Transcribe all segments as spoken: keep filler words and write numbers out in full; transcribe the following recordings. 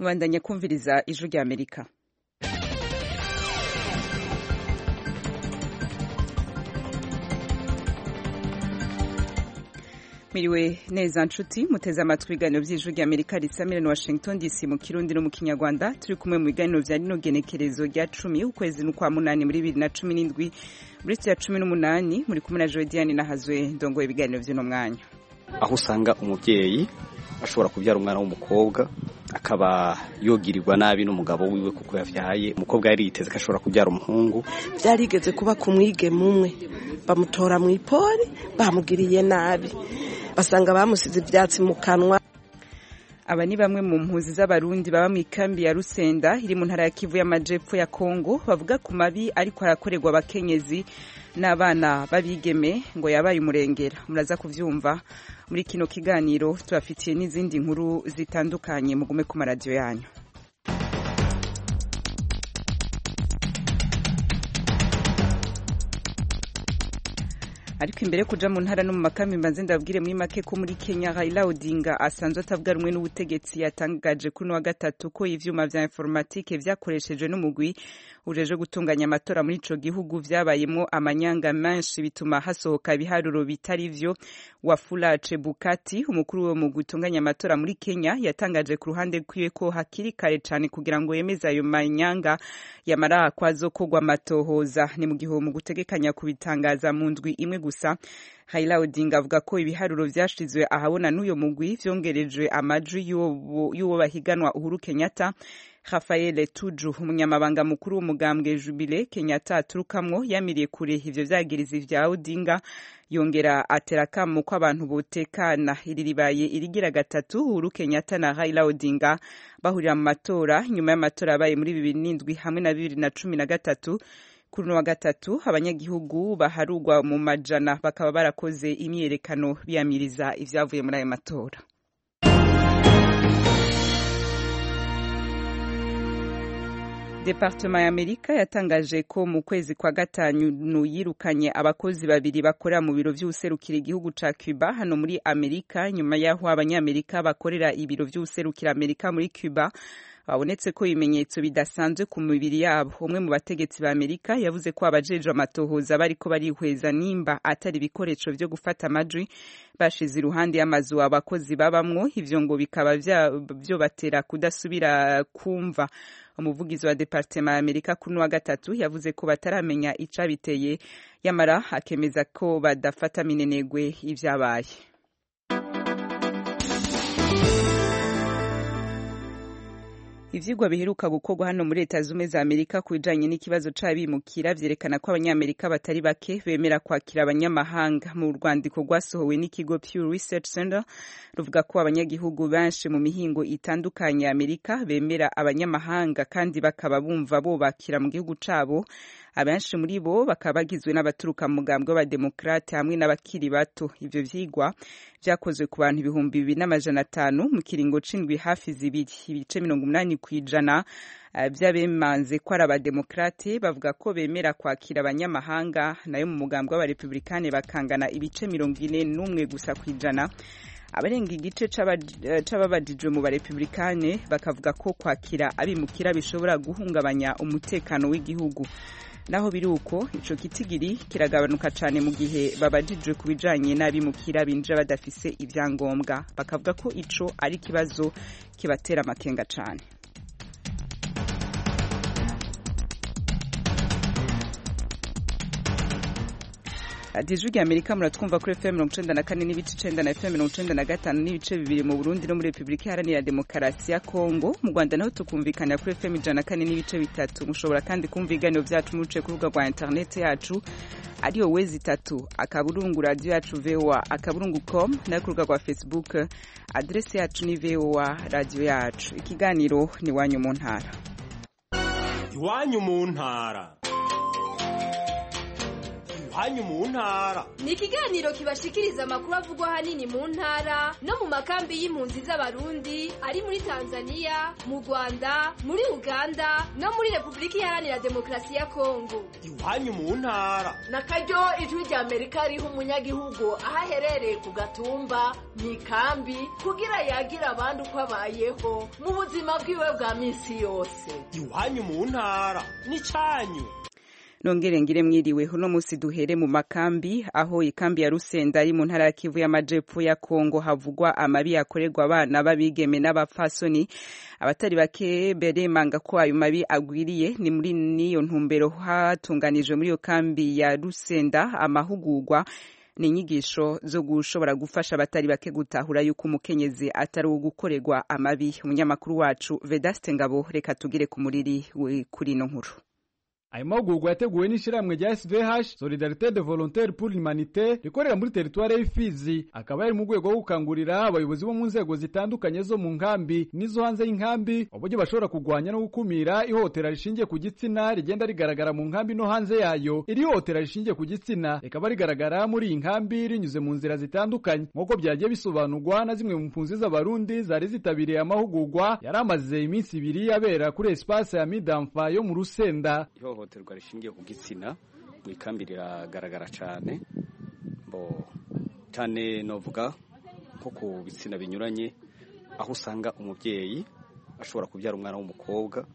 mubandanya kumviriza ijwi rya Amerika. Miriwe neza nshuti muteze amatwi ibiganiro by'ijwi rya Amerika risamira na Washington D C mu Kirundi no mu Kinyarwanda. Turi kumwe mu biganiro vya rino genekerezo rya cumi ukwezi n'ukwa munani muri bibiri na cumi n'indwi muri ya cumi n'umunani muri kumwe na Joy Diane na Hazwe ndongoye ibiganiro vy'ino mwanya. Aho usanga umuvyeyi ashobora kubyara umwana w'umukobwa akaba yogirirwa nabi n'umugabo wiwe kuko yavyaye umukobwa yari yiteze ko ashobora kubyara umuhungu. Byarigeze kuba kumwige mumwe bamutora mu ipori bamugiriye nabi basanga bamusize ivyatsi mu kanwa. Aba ni bamwe mu mpuzi z'abarundi baba mu ikambi ya Rusenda iri mu ntara ya Kivu y'Amajepfo ya Kongo bavuga ku mabi ariko arakorerwa abakenyezi n'abana babigeme ngo yabaye umurengera. Muraza kuvyumva muri kino kiganiro. Turafitiye n'izindi nkuru zitandukanye, mugume ku maradiyo yanyu. Ariko imbere kuja mu ntara no mu makambi mbanze ndabwire muri make ko muri Kenya Raila Odinga asanzwe atavuga rumwe n'ubutegetsi yatangaje kuno wa gatatu ko ivyuma vya informatique vyakoreshejwe n'umugwi ujeje gutunganya amatora muri ico gihugu vyabayemwo amanyanga menshi bituma hasohoka ibiharuro bitari vyo. Wafula Chebukati umukuru wo mu gutunganya amatora muri Kenya yatangaje ku ruhande kwiwe ko hakiri kare cyane kugira ngo yemeze ayo manyanga yamara kwazo kogwa amatohoza. Ni mu gihe mu gutegekanya kubitangaza mu ndwi imwe gusa. Raila Odinga avuga ko ibiharuro vyashizwe ahabona n'uyo mugwi vyongerejwe amajwi y'uwo bahiganwa Uhuru Kenyatta. Rafael Tuju umunyamabanga mukuru w'umugambwe Jubilee Kenyatta aturukamwo yamiriye kure ivyo vyagirizi vya Odinga, yongera atera kamo ko abantu botekana. Iri ribaye irigira gatatu Uhuru Kenyatta na Raila Odinga bahurira mu matora nyuma y'amatora yabaye muri bibiri n'indwi hamwe na bibiri na cumi na gatatu. Kuri wa gatatu abanyagihugu baharugwa mu majana bakaba barakoze imyerekano biyamiriza ivyavuye muri ayo matora. Departement ya Amerika yatangaje ko mu kwezi kwa gatanu yirukanye abakozi babiri bakora mu biro vy'userukira igihugu ca Cuba hano muri Amerika nyuma yaho abanyamerika bakorera ibiro vy'userukira Amerika muri Cuba babonetse ko ibimenyetso bidasanzwe ku mibiri yabo. Umwe mu bategetsi ba Amerika yavuze ko abajeje amatohoza bariko barihweza nimba atari ibikoresho vyo gufata amajwi bashize iruhande y'amazu abakozi babamwo, ivyo ngo bikaba vyo batera kudasubira kumva. Umuvugizi wa Departement ya Amerika kuno wa gatatu yavuze ko bataramenya icabiteye yamara akemeza ko badafata minenegwe ivyabaye. Ivyigwa biheruka gukorwa hano muri Leta Zunze za Amerika kubijanye n'ikibazo c'abimukira vyerekana ko abanyamerika batari bake bemera kwakira abanyamahanga. Mu rwandiko rwasohowe n'ikigo Pew Research Center ruvuga ko abanyagihugu benshi mu mihingo itandukanye ya Amerika bemera abanyamahanga kandi bakaba bumva bo bakira mu gihugu cabo. Abenshi muri bo bakaba bagizwe n'abaturuka mu mugambwe w'abademokrate hamwe n'abakiri bato. Ivyo vyigwa vyakozwe ku bantu ibihumbi bibiri n'amajana atanu mu kiringo c'indwi hafi zibiri. Ibice mirongo umunani kw'ijana vy'abemanze ko ari abademokrate bavuga ko bemera kwakira abanyamahanga, nayo mu mugambwe w'abarepublikane bakangana ibice mirongo ine n'umwe gusa kw'ijana. Abarenga igice c'ababajijwe mu barepublikane bakavuga ko kwakira abimukira bishobora guhungabanya umutekano w'igihugu. Naho biruko ico kitigiri kiragabanuka cane mu gihe babajijwe kubijanye n'abimukira binjira badafise ivyangombwa, bakavuga ko ico ari kibazo kibatera amakenga cane. Ijwi rya Amerika muratwumva kuri F M mirongo icenda na kane n'ibice icenda na F M mirongo icenda na gatanu n'ibice bibiri mu Burundi no muri Republika Iharanira Demokarasi ya Kongo. Mu Rwanda naho tukumvikana kuri F M ijana na kane n'ibice bitatu. Mushobora kandi kumva ibiganiro vyacu muce ku rubuga rwa internet yacu ariyo wezi itatu akaburungu radio yacu V O A akaburungu com na ku rubuga rwa Facebook adresse yacu ni V O A radio yacu. Ikiganiro ni wanyu mu ntara. Iwanyu mu ntara. iwanyu mu ntara. Ni ikiganiro kibashikiriza amakuru avugwa hanini mu ntara no mu makambi y'impunzi z'abarundi ari muri Tanzania, mu Rwanda, muri Uganda no muri Republika Iharanira Demokarasi ya Kongo. Iwanyu mu ntara. Nakaryo ijwi rya Amerika riha umunyagihugu aho aherereye ku gatumba mu ikambi kugira yagira abandi uko abayeho mu buzima bwiwe bwa minsi yose. Iwanyu mu ntara ni canyu. Nongere ngire mwiriwe uno musi duhere mu makambi aho ikambi ya Rusenda ari mu ntara ya Kivu y'Amajepfo ya Kongo havugwa amabi yakorerwa abana babigeme n'abafasoni. Abatari bake beremanga ko ayo mabi agwiriye. Ni muri niyo ntumbero hatunganijwe muri iyo kambi ya Rusenda amahugurwa ni inyigisho zo gushobora gufasha abatari bake gutahura yuko umukenyezi atari wo gukorerwa amabi. Umunyamakuru wacu Vedaste Ngabo reka tugire ku muriri kuri no nkuru. Ayo mahugurwa yateguwe n'ishiramwe rya S V H Solidarité de Volontaires pour l'Humanité rikorera muri territoire y'Ifizi, akaba ari mu rwego rwo gukangurira abayobozi bo mu nzego zitandukanye zo mu nkambi nizo hanze y'inkambi uburyo bashobora kugwanya no gukumira ihohotera rishingiye ku gitsina rigenda rigaragara mu nkambi no hanze yayo. Iri hohotera rishingiye ku gitsina rikaba rigaragara muri iyi nkambi rinyuze mu nzira zitandukanye nk'uko byagiye bisobanurwa na zimwe mu mpunzi z'abarundi zari zitabiriye amahugurwa yari amaze iminsi ibiri abera kuri espace ya Midamfa yo mu Rusenda. Ihohoterwa rishingiye ku gitsina mu ikambi riragaragara cyane bo cyane novuga nko ku bitsina binyuranye aho usanga umubyeyi ashobora kubyara umwana w'umukobwa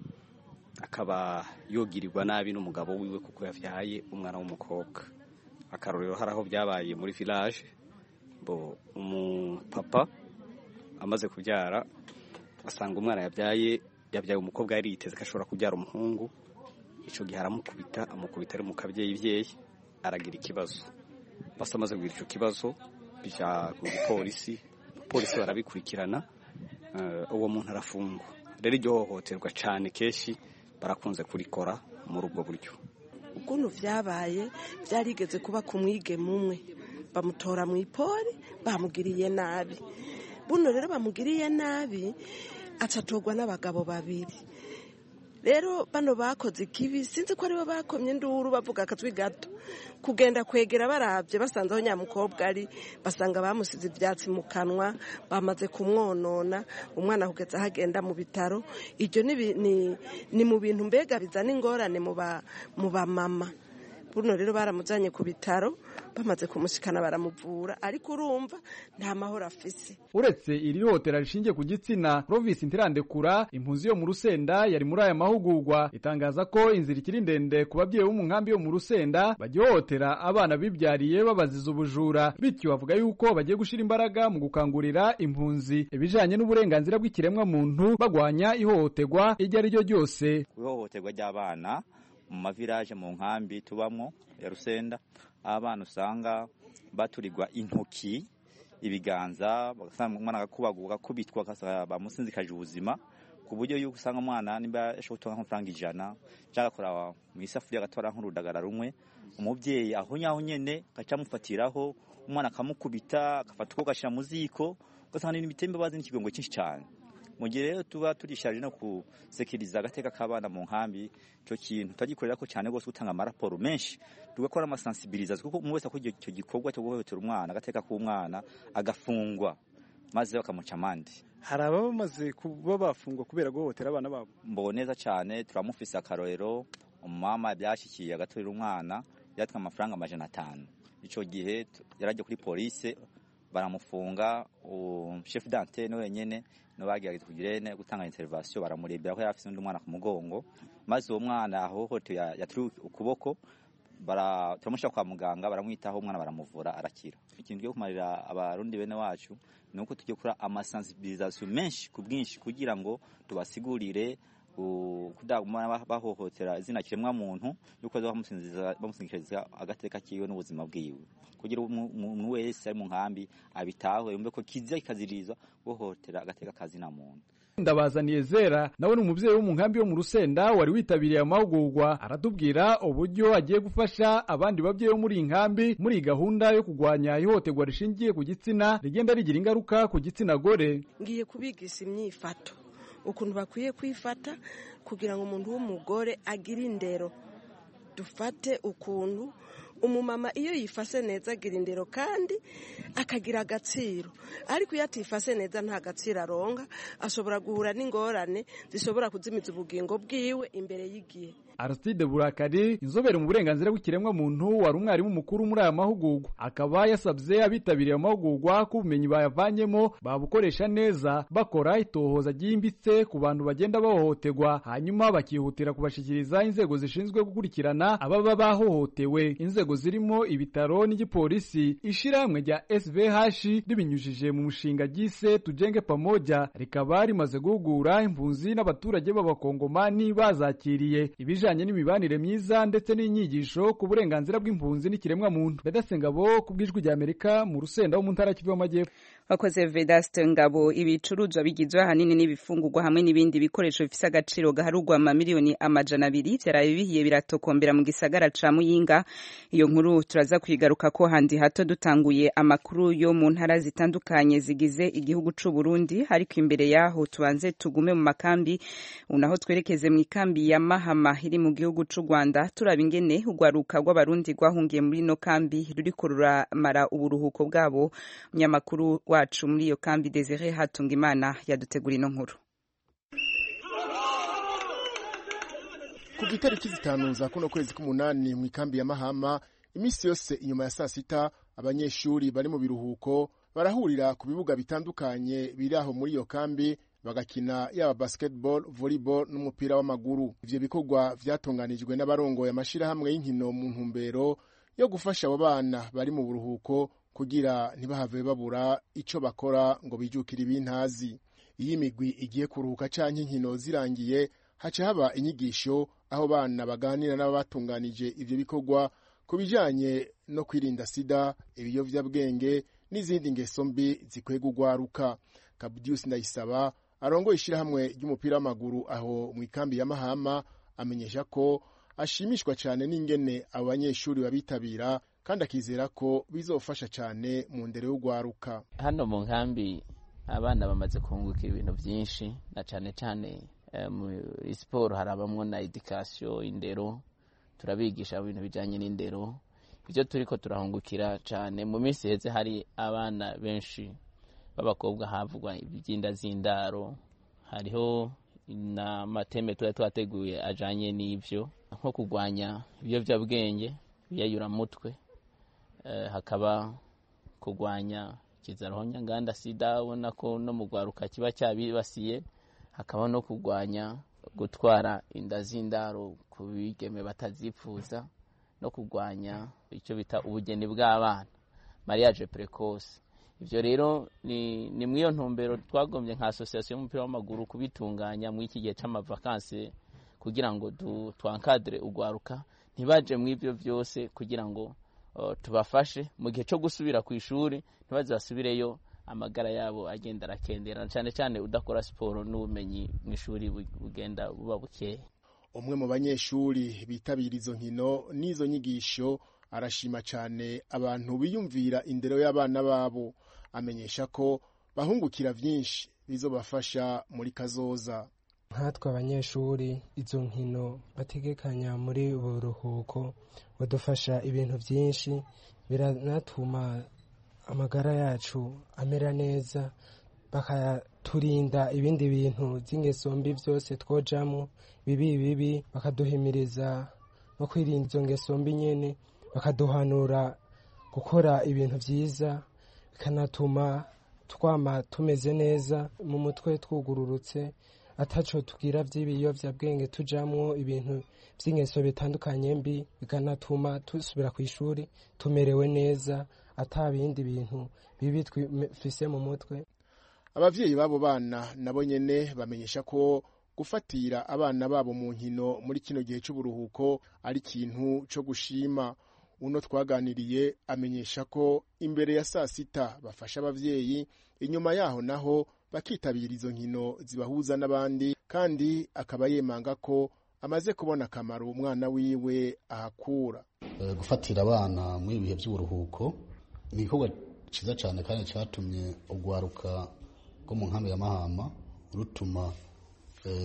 akaba yogirirwa nabi n'umugabo wiwe kuko yavyaye umwana w'umukobwa. Akarorero haraho byabaye muri village bo umupapa amaze kubyara asanga umwana yabyaye yabyaye umukobwa yari yiteze ko ashobora kubyara umuhungu. Ico gihe aramukubita amukubita ari mu kabyeyi vyeyi aragira ikibazo. Basa amaze kugira ico kibazo bija ku polisi, polisi barabikurikirana uwo uh, muntu arafungwa. Rero iryo hohoterwa cyane keshi barakunze kurikora muri ubwo buryo. Ukuntu vyabaye vyarigeze kuba ku mwige mumwe bamutora mu ipori bamugiriye nabi. Buno rero bamugiriye nabi acatorwa n'abagabo babiri. Rero bano bakoze ikibi sinzi ko aribo bakomye nduru bavuga akatwi gato kugenda kwegera baravye basanze aho nyamukobwa ari basanga bamusize ivyatsi mu kanwa bamaze kumwonona umwana kugeza hagenda mu bitaro. Iryo ni, ni, ni mu bintu mbega bizana ingorane mu ba mu ba mama. Buno rero baramujanye ku bitaro bamaze kumushikana baramuvura ariko urumva nta mahoro afise. Uretse iri hotera rishingiye ku gitsina, Province Ntirandekura impunzi yo mu Rusenda yari muri aya mahugurwa itangaza ko inzira ikiri ndende ku babyeyi bo mu nkambi yo mu Rusenda bagihohotera abana bibyariye babaziza ubujura. Bityo bavuga yuko bagiye gushira imbaraga mu gukangurira impunzi ibijanye n'uburenganzira bw'ikiremwa muntu bagwanya ihohoterwa iryo ari ryo ryose. Ihohoterwa ry'abana mu mavirage mu nkambi tubamwo ya Rusenda abana usanga baturirwa intoki ibiganza bagasanga umwana agakubaguka kubitwa bamusinzikaje ubuzima ku buryo yuko usanga umwana nimba ashobora gutonga nk'amafaranga ijana cyangwa akora mu isafuriya agatora nk'urudagara rumwe umubyeyi aho nyaho nyene gaca mufatiraho umwana akamukubita agafata uko gashira mu ziko ugasanga n'ibitembe bazi n'ikigongo cyinshi cyane. Mu gihe rero tuba turishaje no kusekiriza agateka k'abana mu nkambi cyo kintu tagikorera ko cyane gose gutanga amaraporo menshi tugakora amasensibilisation kuko umwe wese akora icyo gikorwa cyo guhohotera umwana agateka k'umwana agafungwa maze bakamuca amande. Hari abamaze kuba bafungwa kubera guhohotera abana babo. Mboneza cyane turamufise akarorero umama byashikiye agatorera umwana yatwa amafaranga amajana atanu. Ico gihe yarajye kuri police baramufunga o chef d'antenne wenyene no bagiragize kugirene gutanga intervention baramurebera ko yafise undi mwana ku mugongo maze uwo mwana aho hoto yatru ukuboko bara turamushaka kwa muganga baramwitaho umwana baramuvura arakira. Ikintu cyo kumarira abarundi bene wacu nuko tujye kura amasensibilisation menshi ku bwinshi kugira ngo tubasigurire kudagumana bahohotera izina kiremwa muntu yuko bamusinziza bamusinzikiriza agateka kiyo n'ubuzima bwiwe kugira umuntu wese ari mu nkambi abitaho yumve ko kiza ikazirizwa guhohotera agateka kazina muntu. Ndabazaniye Zera nawe n'umuvyeyi wo mu nkambi yo mu Rusenda wari witabiriye amahugurwa aratubwira uburyo agiye gufasha abandi bavyeyi muri inkambi muri gahunda yo kugwanya ihohoterwa rishingiye ku gitsina rigenda rigira ingaruka ku gitsina gore. Ngiye kubigisha imyifato ukuntu bakwiye kwifata kugira ngo umuntu w'umugore agire indero. Dufate ukuntu umumama iyo yifase neza agira indero kandi akagira agaciro, ariko iyo atifase neza nta gaciro aronka, ashobora guhura n'ingorane zishobora kuzimiza ubugingo bwiwe imbere y'igihe. Aristide Burakari, inzobere mu burenganzira bw'ikiremwa muntu, wari umwarimu mukuru muri aya mahugurwa, akaba yasabye abitabiriye amahugurwa ko ubumenyi bayavanyemo babukoresha neza, bakora itohoza ryimbitse ku bantu bagenda bahohoterwa, hanyuma bakihutira kubashikiriza inzego zishinzwe gukurikirana ababa bahohotewe. Inzego zirimo ibitaro n'igipolisi. Ishirahamwe rya S V H ribinyujije mu mushinga gise Tujenge Pamoja rikaba rimaze guhugura impunzi n'abaturage b'abakongomani bazakiriye ibijanye n'imibanire myiza ndetse n'inyigisho ku burenganzira bw'impunzi n'ikiremwa muntu. Vedaste Ngabo ku bw'ijwi rya Amerika mu Rusenda wo mu ntara y'Kivu y'Amajyepfo. Wakoze Vedaste Ngabo. Ibicuruzwa bigizwe ahanini n'ibifungurwa hamwe n'ibindi bikoresho bifise agaciro gaharugwa amamiliyoni amajana abiri vyaraye bihiye biratokombera mu gisagara ca Muyinga. Iyo nkuru turaza kwigaruka ko handi hato dutanguye amakuru yo mu ntara zitandukanye zigize igihugu c'u Burundi, ariko imbere yaho tubanze tugume mu makambi, unaho twerekeze mu ikambi ya Mahama iri mu gihugu c'u Rwanda, turaba ingene ugwaruka rw'abarundi rwahungiye muri no kambi ruriko ruramara uburuhuko bwabo. Munyamakuru wacu muri iyo kambi Desire Hatungimana yadutegura ino nkuru. Ku gitariki zitanu za kuno kwezi k'umunani mu ikambi ya Mahama, imisi yose inyuma ya saa sita abanyeshuri bari mu biruhuko barahurira ku bibuga bitandukanye biri aho muri iyo kambi bagakina yaba basketball, volleyball n'umupira w'amaguru. Ivyo bikorwa vyatunganijwe n'abarongoye amashirahamwe y'inkino mu ntumbero yo gufasha abo bana bari mu buruhuko kugira ntibahave babura ico bakora ngo bijukire ibintazi. Iyi migwi igiye kuruhuka canke inkino zirangiye, haca haba inyigisho aho bana baganira n'abatunganije ivyo bikorwa kubijanye no kwirinda sida, ibiyovyabwenge n'izindi ngeso mbi zikwega ugwaruka. Kabudius Ndayisaba arongoye ishirahamwe ry'umupira w'amaguru aho mu ikambi ya Mahama amenyesha ko ashimishwa cyane n'ingene abo banyeshuri babitabira kandi akizera ko bizofasha cyane mu ndero y'ugwaruka. Hano mu nkambi abana bamaze kungukira ibintu byinshi, na cyane cyane muri siporo harabamwo na education, indero, turabigisha ibintu bijanye n'indero. Ibyo turiko turahungukira cyane. Mu minsi heze hari abana benshi b'abakobwa havugwa ibyinda z'indaro, hariho na mateme tuba twateguye ajanye n'ivyo nko kugwanya ibiyovyabwenge, biyayura mutwe, eh, hakaba kugwanya kizarohonya nganda sida, ubona ko no mu gwaruka kiba cyabibasiye, hakaba no kugwanya gutwara inda z'indaro ku bigeme batazipfuza, no kugwanya icyo bita ubugeni bw'abana, mariage precoce. Ivyo rero ni ni mwiyo ntumbero twagombye nka association y'umupira w'amaguru kubitunganya mu iki gihe c'amavakanse kugira ngo twankadre ugwaruka ntibaje mu ivyo byose, kugira ngo uh, tubafashe mu gihe cyo gusubira ku ishuri ntibaze basubireyo amagara yabo agenda rakendera, cyane cyane udakora siporo n'ubumenyi mu ishuri bugenda buba bukeye. Umwe mu banyeshuri bitabira izo nkino n'izo nyigisho arashima cyane abantu biyumvira indero y'abana babo, amenyesha ko bahungukira byinshi bizobafasha muri kazoza. Nkatwe abanyeshuri izo nkino bategekanya muri buruhuko badufasha ibintu byinshi, biranatuma amagara yacu amera neza, bakaturinda ibindi bintu by'ingeso mbi byose twojamo bibi bibi, bakaduhimiriza no kwirinda izo ngeso mbi nyene, bakaduhanura gukora ibintu byiza, bikanatuma twama tumeze neza mu mutwe twugururutse, ataco tugira by'ibiyovyabwenge tujamwo ibintu by'ingeso bitandukanye mbi, bikanatuma tusubira ku ishuri tumerewe neza atabindi bintu bibi twifise mu mutwe. Abavyeyi babo bana nabo nyene bamenyesha ko gufatira abana babo mu nkino muri kino gihe c'uburuhuko ari kintu co gushima. Uno twaganiriye amenyesha ko imbere ya saa sita bafasha abavyeyi, inyuma yaho naho bakitabira izo nkino zibahuza n'abandi, kandi akaba yemanga ko amaze kubona akamaro umwana wiwe ahakura. E, gufatira abana mu bihe by'uburuhuko ni igikorwa ciza cyane kandi cyatumye ugwaruka rwo mu nkambi ya Mahama rutuma e,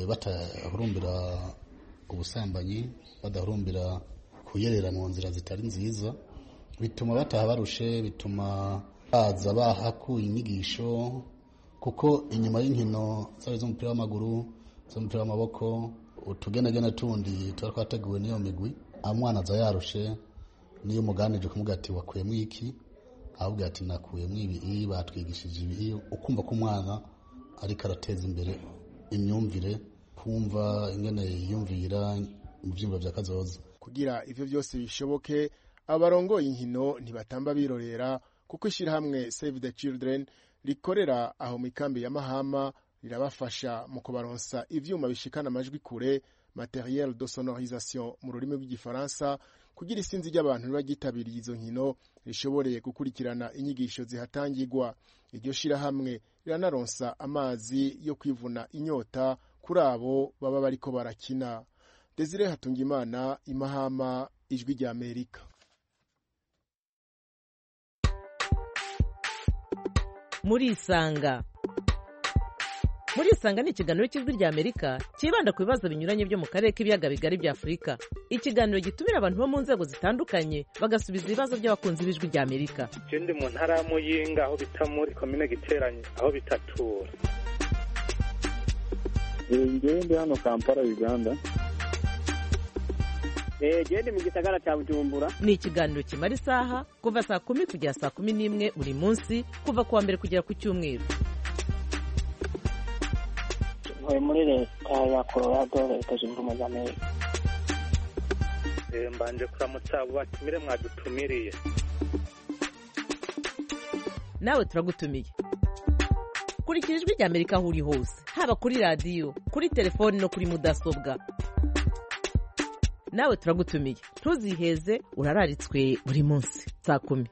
batahurumbira ubusambanyi, badahurumbira kuyerera mu nzira zitari nziza, bituma bataha barushe, bituma baza bahakuye inyigisho, kuko inyuma y'inkino zaba iz'umupira w'amaguru, z'umupira w'amaboko, utugenagena tundi tuba twateguwe n'iyo migwi, amwana aza yarushe, niyo umuganije kumubwira ati wakuyemo iki, ahubwo ati nakuyemo ibi, batwigishije ibi, ukumva ko umwana ariko arateza imbere imyumvire, kumva ingene yiyumvira mu byumba bya kazoza. Kugira ivyo byose bishoboke, abarongoye inkino ntibatamba birorera, kuko ishirahamwe Save the Children rikorera aho mu ikambi ya Mahama rirabafasha mu kubaronsa ivyuma bishikana amajwi kure, materiel de sonorisation mu rurimi rw'igifaransa, kugira isinzi ry'abantu bagitabiriye izo nkino rishoboreye gukurikirana inyigisho zihatangirwa. Iryo shirahamwe riranaronsa amazi yo kwivuna inyota kuri abo baba bariko barakina. Desire Hatungimana, Imahama, Ijwi rya Amerika. Muri Isanga. Muri Isanga ni ikiganiro cy'Ijwi rya Amerika kibanda ku bibazo binyuranye byo mu karere k'ibiyaga bigari bya Afurika. Ikiganiro gitumira abantu bo mu nzego zitandukanye bagasubiza ibibazo by'abakunzi b'Ijwi rya Amerika. Je ndi mu ntara ya Muyinga aho bita muri commune Giteranye aho bitatura. Ngewe ndi hano Kampala, Uganda. Gende mu gisagara cya Bujumbura. Ni ikiganiro kimara isaha kuva saa kumi kugera saa kumi n'imwe buri munsi, kuva kuwa mbere kugera ku cyumweru. Ntuye muri leta ya Colorado, leta zunze ubumwe za Amerika. Mbanje kuramutsa abo batumire mwadutumiriye. Nawe turagutumiye. Kurikira Ijwi rya Amerika aho uri hose, haba kuri radiyo, kuri telefoni no kuri mudasobwa. Nawe turagutumiye, ntuziheze, urararitswe buri munsi saa kumi.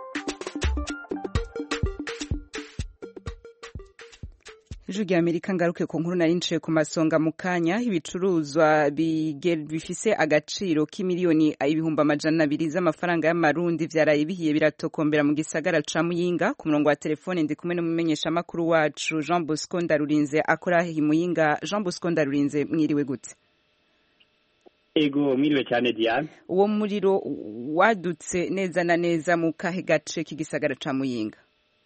Ijwi rya Amerika ngaruke ku nkuru nari nciye ku masonga mu kanya. Ibicuruzwa bifise agaciro k'imiliyoni ibihumbi amajana abiri z'amafaranga y'amarundi vyaraye bihiye biratokombera mu gisagara ca Muyinga. Ku murongo wa telefone ndi kumwe n'umumenyesha makuru wacu Jean Bosco Ndarurinze akora hi Muyinga. Jean Bosco Ndarurinze, mwiriwe gute? Ego mwiriwe cyane Diane. Uwo muriro wadutse neza na neza mu kahe gace k'igisagara ca Muyinga?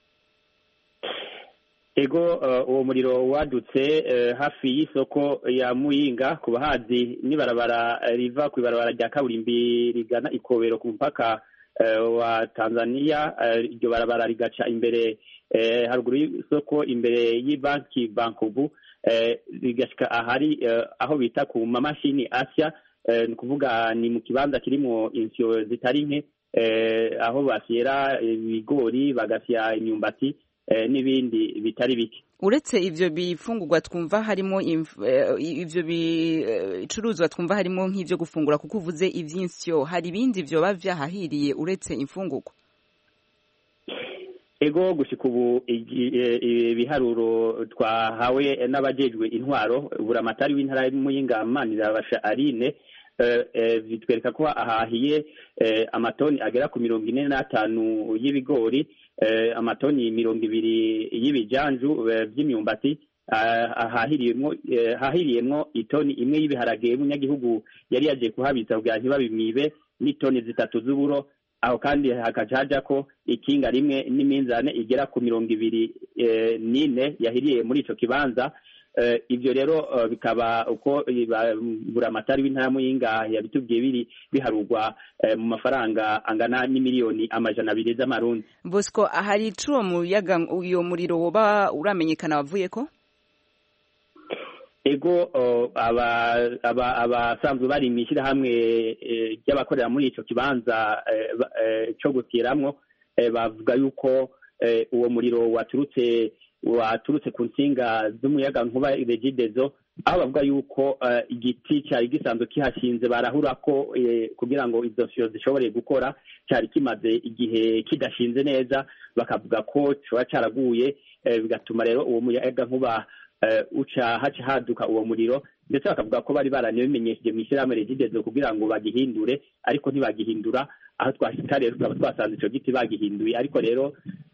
Ego uh, uwo muriro wadutse uh, hafi y'isoko ya Muyinga, ku bahazi nibarabara uh, riva ku ibarabara rya kaburimbi rigana Ikobero ku mpaka uh, wa Tanzania. Iryo uh, barabara rigaca imbere uh, haruguru y'isoko, imbere y'ibanki Bankobu, uh, rigashika ahari uh, aho bita ku mamashini Asia. Uh, nukuvuga ni mu kibanza kirimo insyo zitari nke, uh, aho basyera ibigori, bagasya imyumbati Eh, n'ibindi bitari bike. Uretse ivyo bifungurwa twumva harimo uh, ivyo bicuruzwa uh, twumva harimo nk'ivyo gufungura, kuko uvuze ivy'insyo, hari ibindi vyo bavyahahiriye uretse imfungurwa? Ego gushika ubu ibiharuro twahawe n'abajejwe intwaro, buramatari w'intara ya Muyinga Manirabasha Aline, bitwereka ko ahahiye amatoni agera ku mirongo ine n'atanu y'ibigori, amatoni mirongo ibiri y'ibijanju by'imyumbati, ahahiriyemwo hahiriyemwo itoni imwe y'ibiharage y'umunyagihugu yari yaje kuhabitsa kugira ntibabimibe, n'itoni zitatu z'uburo. Aho kandi hakajaja ko ikinga rimwe n'iminzane igera ku mirongo ibiri n'ine yahiriye muri ico kibanza. Uh, ibyo rero uh, bikaba uko buramatari w'intara Muyinga yabitubwiye biri biharugwa uh, mu mafaranga angana n'imiliyoni amajana abiri z'amarundi. Bosco, ahari icuwo muyaga uyo muriro woba uramenyekana wavuyeko? Ego uh, aba aba abasanzwe bari imishira hamwe y'abakorera uh, muri ico kibanza uh, uh, cyo gutiramwo, uh, bavuga yuko uh, uwo muriro waturutse waturutse ku nsinga z'umuyaga nkuba Regideso, aho bavuga yuko uh, igiti cyari gisanzwe kihashinze barahura ko uh, kugira ngo izo nsyo zishobore gukora, cyari kimaze igihe kidashinze neza, bakavuga ko cyo cyaraguye, uh, bigatuma rero uwo muyaga nkuba uh, uca haca haduka uwo muriro, ndetse bakavuga ko bari baranibimenyesheje mu ishyirahamwe Regideso kugira ngo bagihindure, ariko ntibagihindura. Aho twashika rero tukaba twasanze ico giti bagihinduye, ariko rero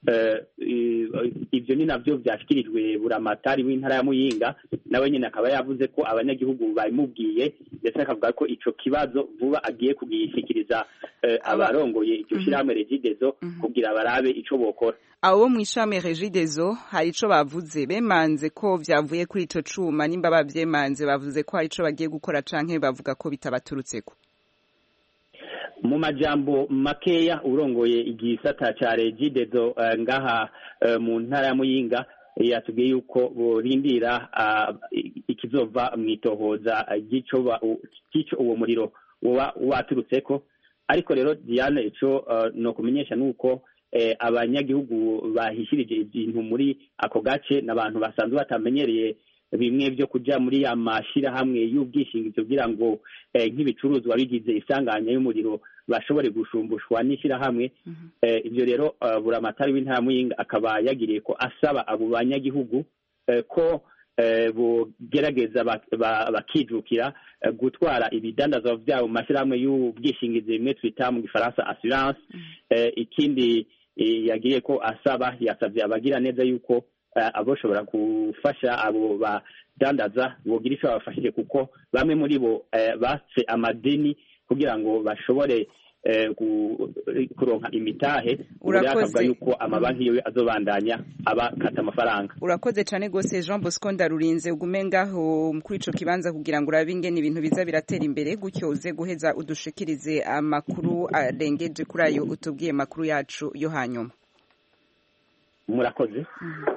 ibyo ni nabyo byashyikirijwe buramatari w'intara ya Muyinga nawe nyine akaba yavuze ko abanyagihugu babimubwiye ndetse akavuga ko icyo kibazo vuba agiye kugishyikiriza abarongoye icyo shyirahamwe Regideso kugira barabe icyo bokora. abo mu ishami Regideso hari ico bavuze bemanze ko vyavuye kuri ico cuma nimba bavyemanze bavuze ko hari ico bagiye gukora canke bavuga ko bitabaturutseko. Mu majambo makeya urongoye igisata ca Regideso uh, ngaha uh, mu ntara ya Muyinga yatubwiye yuko borindira uh, ikizova mwitohoza gico gico uwo muriro wa waturutseko. Ariko rero Diane ico uh, no kumenyesha nuko eh, abanyagihugu bahishirije ibintu muri ako gace n'abantu basanzwe batamenyereye bimwe byo kuja muri amashira hamwe y'ubwishingizi kugira ngo eh, nk'ibicuruzwa bigize isanganya y'umuriro bashobore gushumbushwa n'ishira hamwe. mm -hmm. eh, ivyo rero uh, buramatari w'intara Muyinga akaba yagiriye ko asaba abo banyagihugu eh, ko eh, bogerageza bakijukira ba, uh, gutwara ibidandazwa vyabo mu mashira hamwe y'ubwishingizi bimwe twita mu gifaransa assurance. mm -hmm. eh, ikindi eh, yagiriye ko asaba yasavye abagira neza yuko uh, aboshobora gufasha abo badandaza bogira ico babafashije kuko bamwe muri bo uh, batse amadeni kugira ngo bashobore eh, kuronka imitahe. Urakoze yuko amabanki yowe azobandanya abakata amafaranga. Urakoze cyane gose Jean Bosco Ndarurinze ugume ngaho kuri ico kibanza kugira ngo urabe ingene ibintu biza biratera imbere gutyo uze guheza udushikirize amakuru arengeje kuri ayo utubwiye makuru yacu yo hanyuma. Murakoze. mm -hmm.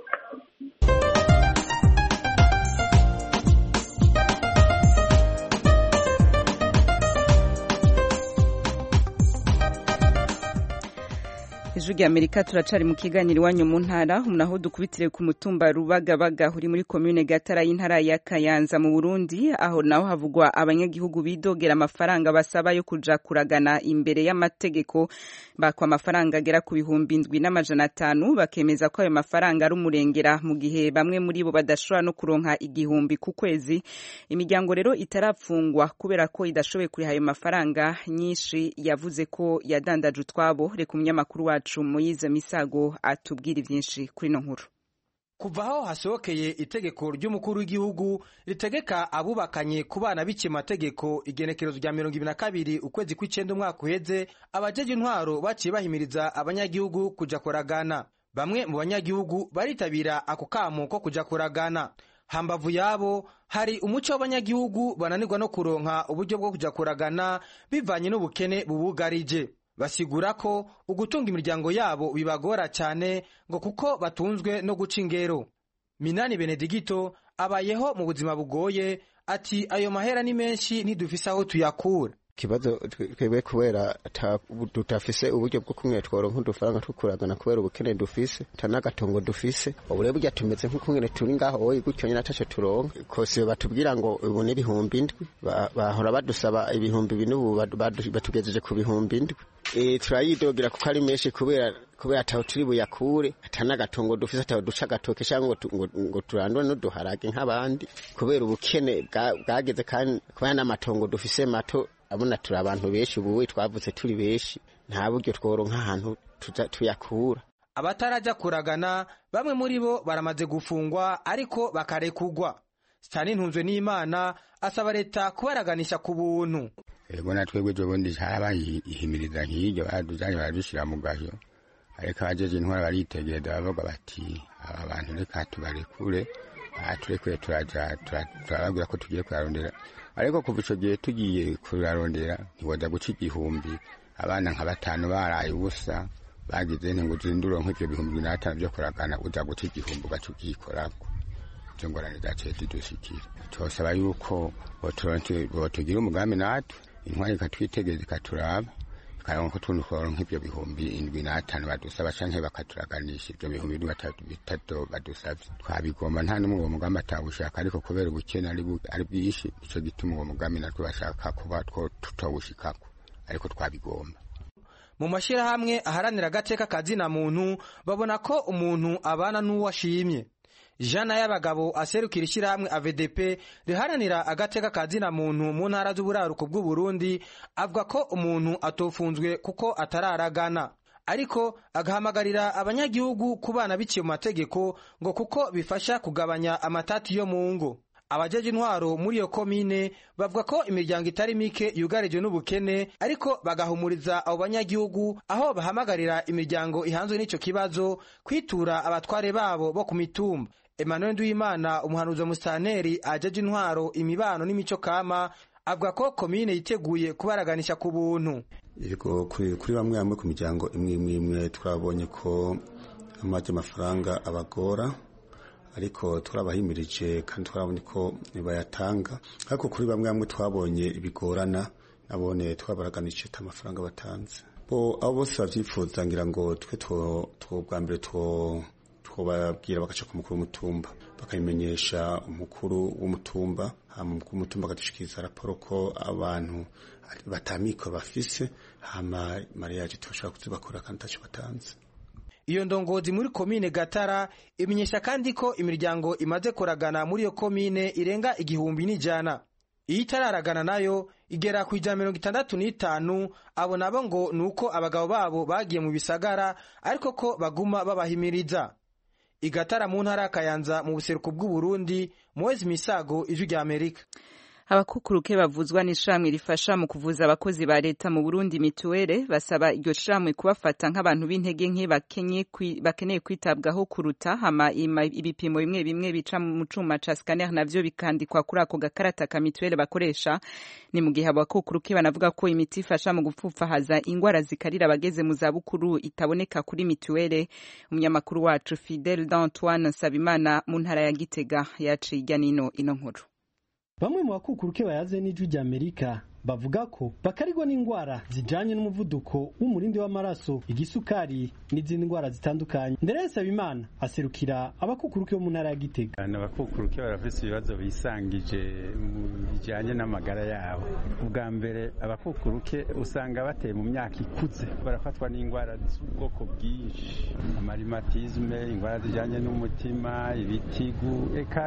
Ijwi Amerika turacari mu kiganiro iwanyu mu ntara naho dukubitire ku mutumba Rubagabaga uri muri commune Gatara y'intara ya Kayanza mu Burundi aho naho havugwa abanyagihugu bidogera amafaranga basaba yo kuja kuragana imbere y'amategeko bakwa amafaranga agera ku bihumbi indwi n'amajana atanu bakemeza ko ayo mafaranga ari umurengera mu gihe bamwe muri bo badashobora no kuronka igihumbi ku kwezi. Imiryango rero itarapfungwa kubera ko idashoboye kuri ayo mafaranga nyinshi yavuze ko yadandaje utwabo. Reka umunyamakuru wa Moyize Misago atubwira ivyinshi kuri no nkuru. Kuva aho hasohokeye itegeko ry'umukuru w'igihugu ritegeka abubakanye ku bana bike mategeko igenekerezo rya mirongo ibiri na kabiri ukwezi kw'icenda umwaka uheze abajeje intwaro baciye bahimiriza abanyagihugu kuja kuragana. Bamwe mu banyagihugu baritabira ako kamo ko kuja kuragana. Hambavu yabo hari umuco w'abanyagihugu bananirwa no kuronka uburyo bwo kuja kuragana bivanye n'ubukene bubugarije. Basigura ko ugutunga imiryango yabo bibagora cyane ngo kuko batunzwe no guca ingero. Minani Benedigito abayeho mu buzima bugoye ati ayo mahera ni menshi ntidufise aho tuyakura. Kibazo twebwe kubera tutafise uburyo bwo kumwe tworonka udufaranga tukuragana kubera ubukene dufise tanagatongo dufise ubure burya tumeze nk'ukungene turi ngaho oyi gutyo nyina tacho turonka kose batubwira ngo ubu ni ibihumbi indwi bahora badusaba ibihumbi binu batugejeje ku bihumbi indwi. E turayidogira kuko ari menshi kubera kubera ataho turi buyakure atanagatongo dufise ataho duca gatoke cyangwa ngo ngo turandwe no duharage nk'abandi kubera ubukene bwageze kandi kubera n'amatongo dufise mato abona turi abantu benshi ubu twavutse turi benshi nta buryo tworonka ahantu tuyakura. Abataraja kuragana bamwe muri bo baramaze gufungwa ariko bakarekugwa. Stani Ntunzwe n'Imana asaba leta kubaraganisha ku buntu. Ego natwebwe jo bondi harabaye ihimiriza nk'iryo baduzanye baradushira mu gahyo ariko abajeje intwara baritegereza bavuga bati aba bantu reka tubarekure aturekure turaja turababwira ko tugiye kurarondera ariko kuva ico gihe tugiye kurarondera ntiwoza guca igihumbi abana nka batanu baraye ubusa bagize nti ngo zinduro nk'ivyo bihumbi n'atanu byo kuragana uza guca igihumbi ugaca ugikorako ivyo ngorane zaciye zidushikira. Twosaba yuko botugira umugambi natwe intwari ikatwitegereza ikaturaba ikaronka utuntu tworonka ivyo bihumbi indwi n'atanu badusaba canke bakaturaganisha ivyo bihumbi bitatu badusavye. Twabigomba nta n'umwe uwo mugambi atawushaka ariko kubera ubukene ari bwinshi ico gituma uwo mugambi natwe bashaka kuba tutawushikako ariko twabigomba. Mu mashirahamwe aharanira agateka kazina muntu babona ko umuntu abana n'uwo ashimye. Jana y'abagabo aserukira ishirahamwe A V D P riharanira agateka kazina muntu mu ntara z'uburaruko bw'u Burundi avuga ko umuntu atofunzwe kuko atararagana. ariko agahamagarira abanyagihugu kubana biciye mu mategeko ngo kuko bifasha kugabanya amatati yo mu ngo. Abajeje intwaro muri iyo komine bavuga ko imiryango itari mike yugarijwe n'ubukene, ariko bagahumuriza abo banyagihugu aho bahamagarira imiryango ihanzwe n'ico kibazo kwitura abatware babo bo ku mitumba. Emmanuel Nduwimana, umuhanuzi wa musitanteri ajeje intwaro, imibano n'imico kama, avuga ko komine yiteguye kubaraganisha ku buntu. Yego kuri kuri bamwe bamwe ku miryango imwe imwe imwe twabonye ko amaje amafaranga abagora, ariko turabahimirije kandi turabona ko bayatanga. Ariko kuri bamwe bamwe twabonye ibigorana, nabone twabaraganije amafaranga batanze. Bo abo bose bavyifuza ngira ngo twe to bwa mbere to twobabwira bakaca ku mukuru w'umutumba bakayimenyesha umukuru w'umutumba, hama umukuru w'umutumba akadushikiriza raporo ko abantu batamiko bafise, hama mariage twashaka kuzibakora kandi tacho batanze. Iyo ndongozi muri komine Gatara imenyesha kandi ko imiryango imaze kuragana muri iyo komine irenga igihumbi n'ijana. Iyi tararagana nayo igera ku ijana mirongo itandatu n'itanu. Abo nabo ngo nuko abagabo babo bagiye mu bisagara, ariko ko baguma babahimiriza. Igatara mu ntara Kayanza mu buseruko bw'u Burundi, Moise Misago, Ijwi rya Amerika. Abakukuruke bavuzwa n'ishamwe rifasha mu kuvuza abakozi ba leta mu Burundi mituwele basaba iryo shamwe kubafata nk'abantu b'intege nke bakeneye kwitabwaho kuruta, hama ibipimo bimwe bimwe bica mu cuma ca scanner navyo bikandikwa kuri ako gakarata ka mituwele bakoresha. Ni mu gihe abakukuruke banavuga ko imiti ifasha mu gupfupfahaza ingwara zikarira abageze mu zabukuru itaboneka kuri mituwele. Umunyamakuru wacu Fidel d'Antoine Nsabimana mu ntara ya Gitega yaciye ijya nino ino nkuru. Bamwe mu bakukuruke bayaze n'Ijwi rya Amerika bavuga ko bakarigwa n'ingwara zijanye n'umuvuduko w'umurindi w'amaraso, igisukari n'izindi ngwara zitandukanye. Ndere Nsabimana aserukira abakukuruke bo mu ntara ya Gitega. Abakukuruke barafise ibibazo bisangije mu bijanye n'amagara yabo. Ubwa mbere abakukuruke usanga bateye mu myaka ikuze, barafatwa n'ingwara z'ubwoko bwinshi, amarimatisme, ingwara zijanye n'umutima, ibitigu, eka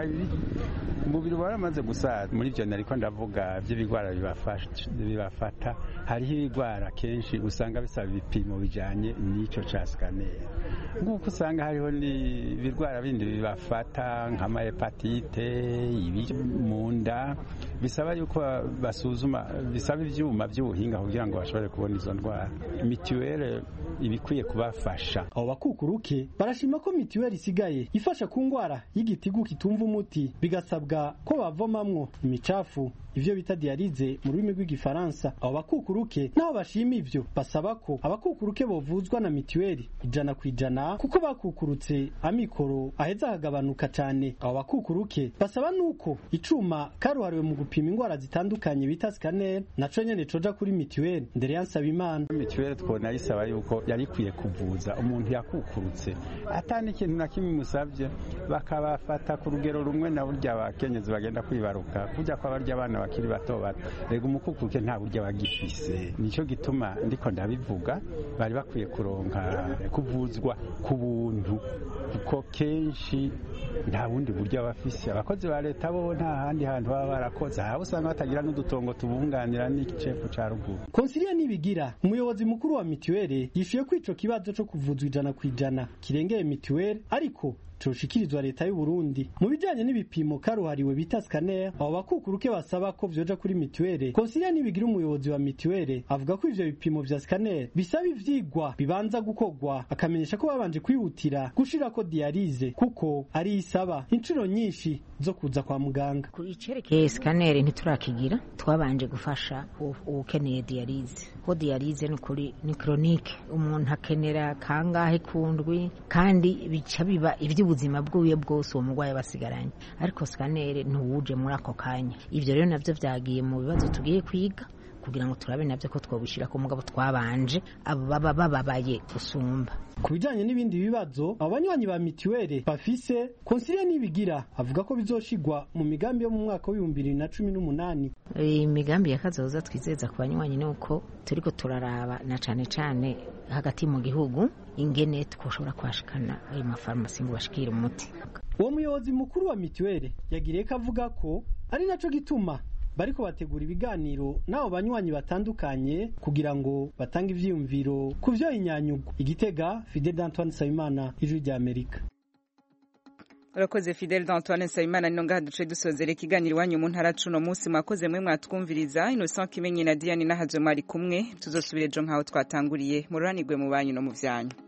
umubiri waramaze gusaza. Muri ivyo nariko ndavuga vy'ibigwara bibafasha bibafata, hariho ibigwara kenshi usanga bisaba ibipimo bijanye n'ico ca scanner, nguko usanga hariho n'ibigwara bindi bibafata nk'ama hepatite, ibi mu nda, bisaba yuko basuzuma, bisaba ivyuma by'ubuhinga kugira ngo bashobore kubona izo ndwara. Mituwele ibikwiye kubafasha. Abo bakukuruke barashima ko mituwele isigaye ifasha ku ngwara y'igitigu kitumva umuti, bigasabwa ko bavomamwo imicafu, ivyo bita dialize mu rurimi rw'igifaransa. Abo bakukuruke naho bashima ivyo basaba ko abakukuruke bovuzwa na mituweli ijana ku ijana, kuko bakukurutse amikoro aheza hagabanuka cane. Abo bakukuruke basaba nuko icuma karuhariwe mu gupima ingwara zitandukanye bita scanner naco nyene coja kuri mituweli. Ndere yansaba Imana mituweli twona yisaba yuko yari kwiye kuvuza umuntu yakukurutse atani ikintu na kimwe musavye, bakabafata ku rugero rumwe na burya abakenyezi bagenda kwibaruka kujya kwa barya abana bakiri bato bato. Rego umukukuruke nta burya bagifise, nico gituma ndiko ndabivuga bari bakwiye kuronka kuvuzwa ku buntu, kuko kenshi nta bundi buryo bafise. Abakozi ba leta bo nta handi hantu baba barakoze, aho usanga batagira n'udutongo tubunganira n'icefu ca ruguru. Konsilia Nibigira, umuyobozi mukuru wa mituwele, yishuye ko ico kibazo co kuvuzwa ijana ku ijana kirengeye mituwele, ariko coshikirizwa leta y'u Burundi. Mu bijanye n'ibipimo karuhariwe bita scanner, abo bakukuruke basaba ko vyoja kuri mituwele. Konsilia Nibigira, umuyobozi wa mituwele, avuga ko ivyo bipimo vya scanner bisaba ivyigwa bibanza gukogwa, akamenyesha ko babanje kwihutira gushirako dialize kuko ari isaba incuro nyinshi zo kuza kwa muganga. Kubicerekeye scanner ntiturakigira, twabanje gufasha ukeneye dialize. Ko dialize ni kuri ni chronique, umuntu akenera kangahe kundwi, kandi bica biba ivyo ubuzima bw'uye bwose uwo mugwayi basigaranye, ariko scanner ntuwuje muri ako kanya. Ivyo rero navyo vyagiye mu bibazo tugiye kwiga kugira ngo turabe navyo ko twobishira ko mugabo twabanje abo baba bababaye gusumba. Ku bijanye n'ibindi bibazo abanywanyi ba mituwele bafise, Konsilia Nibigira avuga ko bizoshigwa mu migambi yo mu mwaka w'ibihumbi bibiri na cumi n'umunani. Imigambi ya kazoza twizeza ku banywanyi nuko turiko turaraba na cane cane hagati mu gihugu ingene twoshobora kwashikana ayo mafarmasi ngo bashikire umuti. Uwo muyobozi mukuru wa mituwele yagiriye ko avuga ko ari naco gituma bariko bategura ibiganiro n'abo banywanyi batandukanye kugira ngo batange ivyiyumviro ku vyo inyanyugo. Igitega, Fidel Antoine Nsabimana, Ijwi rya Amerika. Urakoze Fidel Antoine Nsabimana, nino ngaha duce dusozera ikiganiro iwanyu mu ntara cuno munsi. Mwakoze mwe mwatwumviriza. Innocent Kimenyi na Diane Nahazwe mwari kumwe, tuzosubira ejo nkaho twatanguriye. Mururanirwe mu banyu no mu vyanyu.